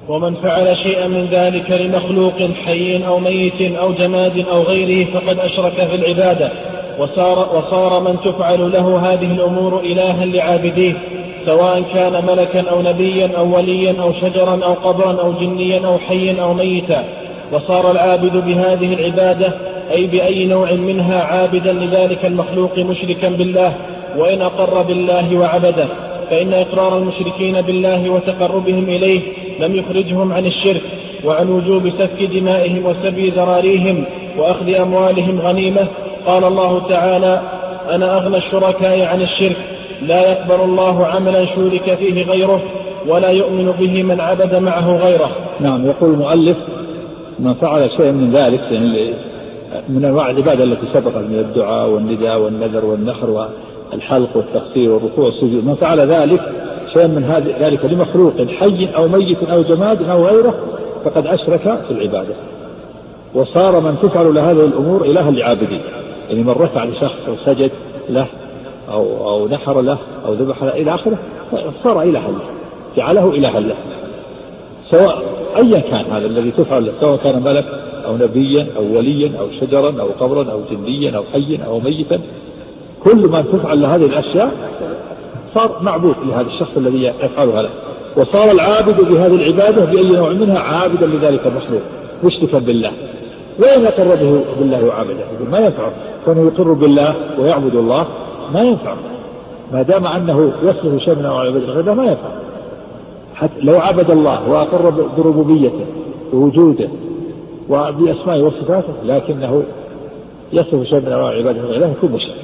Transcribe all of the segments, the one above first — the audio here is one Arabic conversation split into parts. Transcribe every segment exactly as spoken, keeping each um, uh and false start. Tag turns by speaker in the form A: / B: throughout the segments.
A: ومن فعل شيئا من ذلك لمخلوق حي أو ميت أو جماد أو غيره فقد أشرك في العبادة، وصار, وصار من تفعل له هذه الأمور إلها لعابديه، سواء كان ملكا أو نبيا أو وليا أو شجرا أو قبرا أو جنيا أو حيا أو ميتا. وصار العابد بهذه العبادة أي بأي نوع منها عابدا لذلك المخلوق مشركا بالله، وإن أقر بالله وعبده، فإن إقرار المشركين بالله وتقربهم إليه لم يخرجهم عن الشرك، وعن وجوب سفك دمائهم وسبي ذراريهم وأخذ أموالهم غنيمة. قال الله تعالى: أنا أغنى الشركاء عن الشرك، لا يقبل الله عملا شرك فيه غيره، ولا يؤمن به من عبد معه غيره.
B: نعم. يقول المؤلف: من فعل شيئا من ذلك، يعني من أنواع العبادة التي سبقت من الدعاء والنداء والنذر والنحر والحلق والتقصير والركوع والسجود، من فعل ذلك شيئا من ذلك لمخلوق حي أو ميت أو جماد أو غيره فقد أشرك في العبادة، وصار من تفعل لهذه الأمور إلها لعابدين، يعني من رفع لشخص أو سجد له أو, أو نحر له أو ذبح له إلى آخره صار إلها له، جعله إلها له، سواء أيا كان هذا الذي تفعل له، سواء كان ملك أو نبيا أو وليا أو شجرا أو قبرا أو جنيا أو حيا أو ميتا، كل ما تفعل لهذه الأشياء صار معبود لهذا الشخص الذي يفعلها له. وصار العابد بهذه العبادة بأي نوع منها عابدا لذلك المخلوق مشركا بالله، وإن أقر بالله وعبده ما ينفع، كونه يقر بالله ويعبد الله ما ينفع، ما دام أنه يصلح شيء من أنواع العبادة ما ينفع. حتى لو عبد الله وأقر بربوبيته ووجوده وبأسمائه وصفاته لكنه يصلح شيء من أنواع العبادة لا يكون مشرك.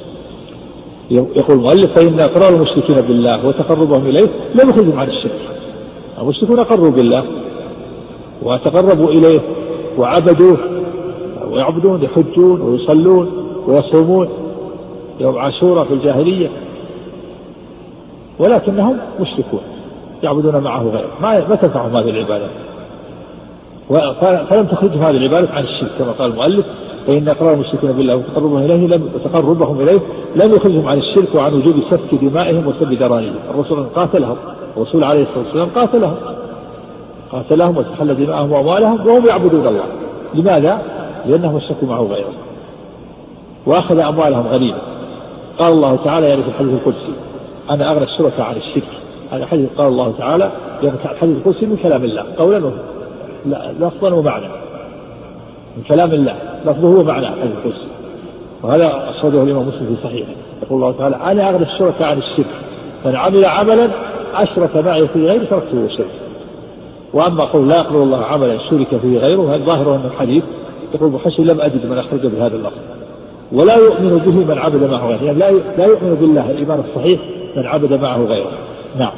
B: يقول المؤلف: فإن إقرار المشركين بالله وتقربهم إليه لم يخرجهم عن الشرك. المشركون أقروا بالله وتقربوا إليه وعبدوه ويعبدون، يحجون ويصلون ويصومون يوم عاشوراء في الجاهلية، ولكنهم مشركون يعبدون معه غيره، ما تنفعهم هذه العبادة، فلم تخرجهم هذه العبادة عن الشرك كما قال المؤلف: فإن إقرار المشركين بالله وتقربهم إليه لم وتقربهم إليه لم يخرجهم عن الشرك وعن وجوب سفك دمائهم وسب ذراريهم. الرسول قاتلهم، الرسول عليه الصلاة والسلام قاتلهم قاتلهم واستحل دماءهم وأموالهم وهم يعبدون الله. لماذا؟ لأنهم اشركوا معه غيره وأخذ أموالهم غنيمة. قال الله تعالى يعني في الحديث القدسي: أنا أغنى الشركاء عن الشرك. هذا حديث قال الله تعالى يعني في الحديث القدسي من كلام الله قولا لفظا ومعنى، من كلام الله لفظه ومعنى الحديث القدسي، وهذا أخرجه الإمام مسلم في صحيحه. يقول الله تعالى: أنا أغنى الشركاء عن الشرك، من عمل عملا أشرك معي فيه غيره تركته وشرك. وأما قول لا يقبل الله عملا شرك فيه غيره هذا ظاهره من الحديث. يقول محشي: لم أجد من أخرج بهذا اللفظ. ولا يؤمن به من عبد معه غيره، يعني لا يؤمن بالله الإيمان الصحيح من عبد معه غيره. نعم.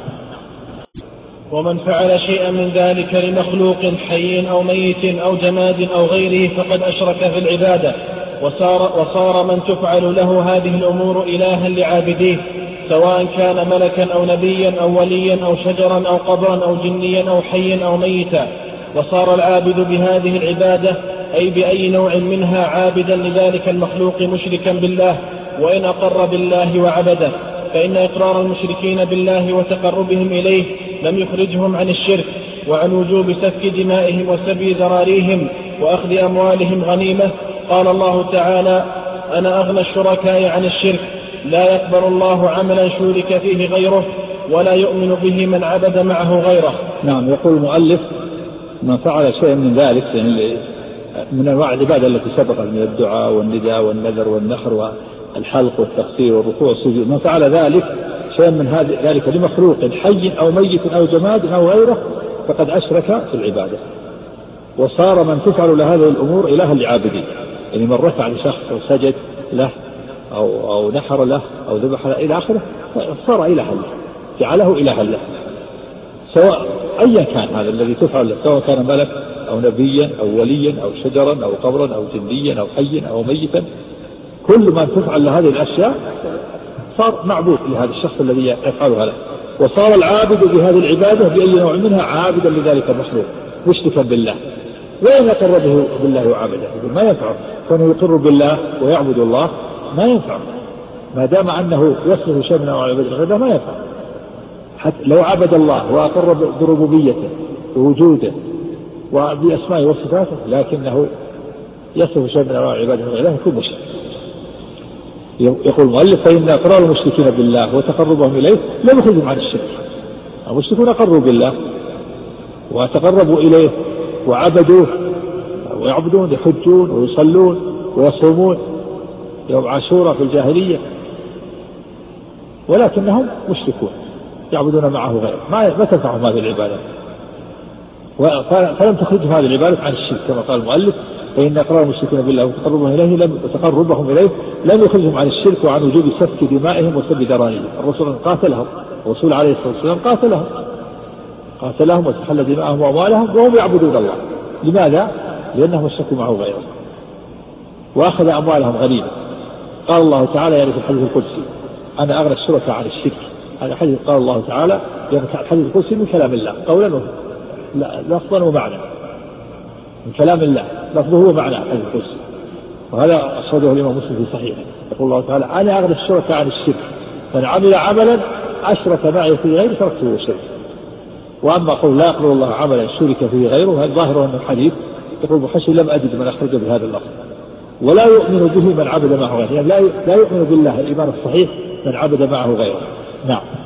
A: ومن فعل شيئا من ذلك لمخلوق حي أو ميت أو جماد أو غيره فقد أشرك في العبادة، وصار, وصار من تفعل له هذه الأمور إلها لعابديه، سواء كان ملكا أو نبيا أو وليا أو شجرا أو قبرا أو جنيا أو حيا أو ميتا. وصار العابد بهذه العبادة أي بأي نوع منها عابدا لذلك المخلوق مشركا بالله، وإن أقر بالله وعبده، فإن إقرار المشركين بالله وتقربهم إليه لم يخرجهم عن الشرك، وعن وجوب سفك دمائهم وسبي ذراريهم وأخذ أموالهم غنيمة. قال الله تعالى: أنا أغنى الشركاء عن الشرك، لا يقبل الله عملا شرك فيه غيره، ولا يؤمن به من عبد معه غيره.
B: نعم. يقول المؤلف: من فعل شيئا من ذلك، يعني من أنواع العبادة التي سبقت من الدعاء والنداء والنذر والنحر والحلق والتقصير والركوع والسجود، من فعل ذلك شيئا من ذلك لمخلوق حي أو ميت أو جماد أو غيره فقد أشرك في العبادة، وصار من تفعل لهذه الأمور إلها لعابدين، يعني من رفع لشخص أو سجد له أو, أو نحر له أو ذبح له إلى آخره صار إلها له، جعله إلها له، سواء أيا كان هذا الذي تفعل له، سواء كان ملك أو نبيا أو وليا أو شجرا أو قبرا أو جنيا أو حيا أو ميتا، كل ما تفعل لهذه الأشياء صار معبود لهذا الشخص الذي يفعلها له. وصار العابد بهذه العبادة بأي نوع منها عابدا لذلك المخلوق مشركا بالله، وإن أقر بالله وعبده ما ينفع، كونه يقر بالله ويعبد الله ما ينفع، ما دام أنه يصلح شيء من أنواع العبادة ما ينفع. حتى لو عبد الله وأقر بربوبيته بوجوده وبأسمائه وصفاته لكنه يصف شيء من أنواع عباده غيره يكون مشرك. يقول المؤلف فإن إقرار المشركين بالله وتقربهم إليه لم يخرجهم عن الشرك. المشركون أقروا بالله وتقربوا إليه وعبدوه ويعبدون يحجون ويصلون ويصومون يوم عاشوراء في الجاهلية ولكنهم مشركون يعبدون معه غيره ما تنفعهم هذه العبادة فلم تخرجهم هذه العبادة عن الشرك كما قال المؤلف فإن إقرار المشركين بالله وتقربهم إليه لم وتقربهم إليه لم يخرجهم عن الشرك وعن وجوب سفك دمائهم وسب ذراريهم. الرسول قاتلهم الرسول عليه الصلاة والسلام قاتلهم قاتلهم وتحل دماءهم وأموالهم وهم يعبدون الله. لماذا؟ لأنهم اشركوا معه غيره وأخذ أموالهم غنيمة. قال الله تعالى يعني في الحديث القدسي أنا أغنى الشركاء عن الشرك. هذا حديث قال الله تعالى يعني الحديث القدسي من كلام الله قولا لفظا ومعنى من كلام الله لفظه ومعنى الحديث القدسي وهذا أخرجه الإمام مسلم في صحيحه. يقول الله تعالى أنا أغنى الشركاء عن الشرك من عمل عملا أشرك معي فيه غيره تركته الشرك. وأما قول لا يقبل الله عملا شرك فيه غيره هذا ظاهر أن الحديث يقول بحسب لم أجد من أخرج بهذا اللفظ ولا يؤمن به من عبد معه غيره يعني لا لا يؤمن بالله الإيمان الصحيح من عبد معه غيره. نعم.